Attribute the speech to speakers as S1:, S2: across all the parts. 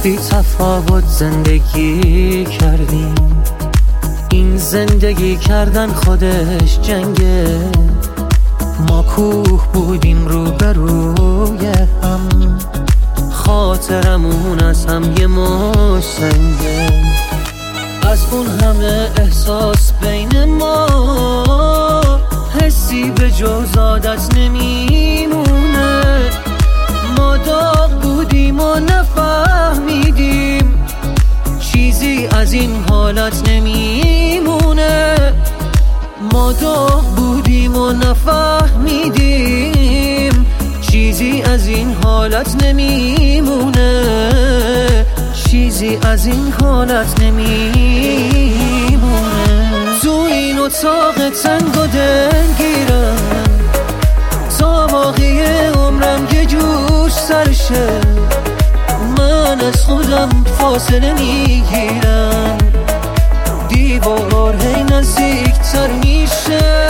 S1: بی تفاوت زندگی کردیم. این زندگی کردن خودش جنگه. ما کوه بودیم روبروی هم، خاطرمون از هم یه مش سنگه. از اون همه احساس بین ما، حسی به جز عادت نمیمونه. ما داغ بودیم و نفهمیدیم، چیزی از این حالت نمیمونه. ما داغ بودیم و نفهمیدیم، چیزی از این حالت نمیمونه. چیزی از این حالت نمیمونه. تو این اتاق تنگ و دلگیرم، تا باقی عمرم یه جور سرشه. من از خودم فاصله میگیرم، دیوار هی نزدیکتر میشه.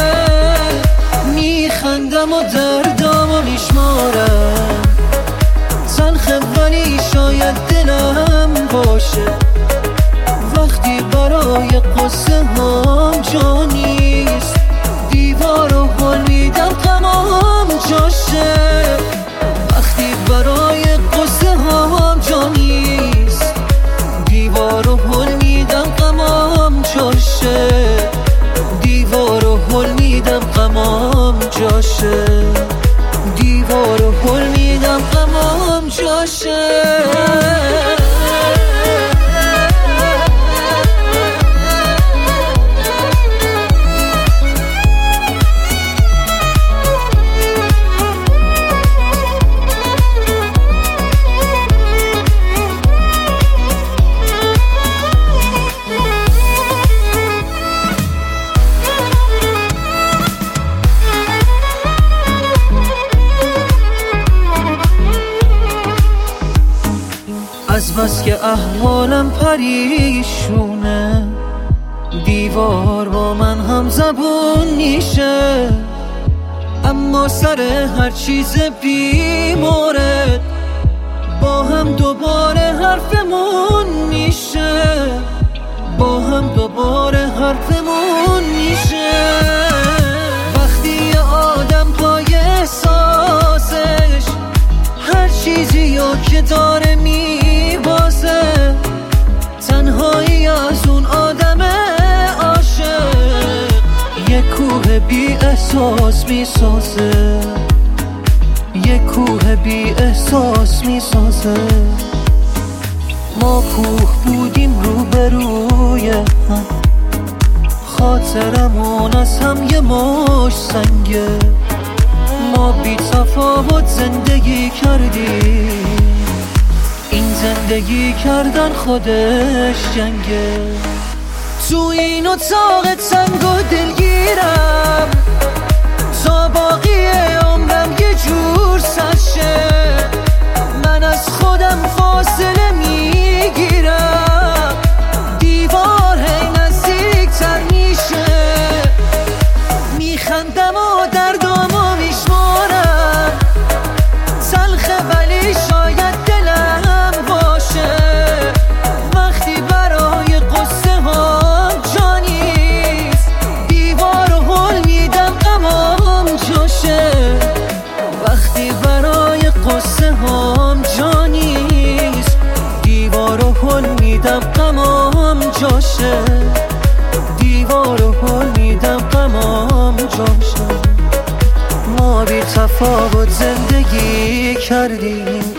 S1: میخندم و دردامو میشمارم، تلخه ولی شاید دلم باشه. وقتی برای قصه هم جا نیست، دیوار رو حل میدم تمام جاشه. وقتی برای قصه هم جا نیست، دیوار رو حل میدم تمام جاشه. دیوار رو حل میدم تمام جاشه. دیوار رو حل میدم تمام جاشه. از بس که احوالم پریشونه، دیوار با من هم زبون میشه. اما سر هر چیز بی مورد، با هم دوباره حرفمون میشه. با هم دوباره حرفمون میشه. وقتی آدم پای احساسش، هر چیزی که داره میبازه. تنهایی از اون آدم عاشق، یه کوه بی احساس میسازه. یه کوه بی احساس میسازه. ما کوه بودیم روبروی هم، خاطرمون از هم یه مش سنگه. ما بی تفاوت زندگی کردیم. این زندگی کردن خودش جنگه. تو این اتاق تنگ و دلگیرم، تا باقی عمرم یه جور سرشه. من از خودم فاصله میگیرم، دیوار هی نزدیکتر میشه. میخندم و دردامو میشمارم، تلخه ولی شاید دلم باشه. وقتی برای قصه هم جا نیست، دیوار رو حل میدم تمام جاشه. وقتی برای قصه هم جا نیست، دیوار رو حل میدم تمام جاشه. دیوار رو حل میدم تمام جاشه. ما بی تفاوت زندگی کردیم.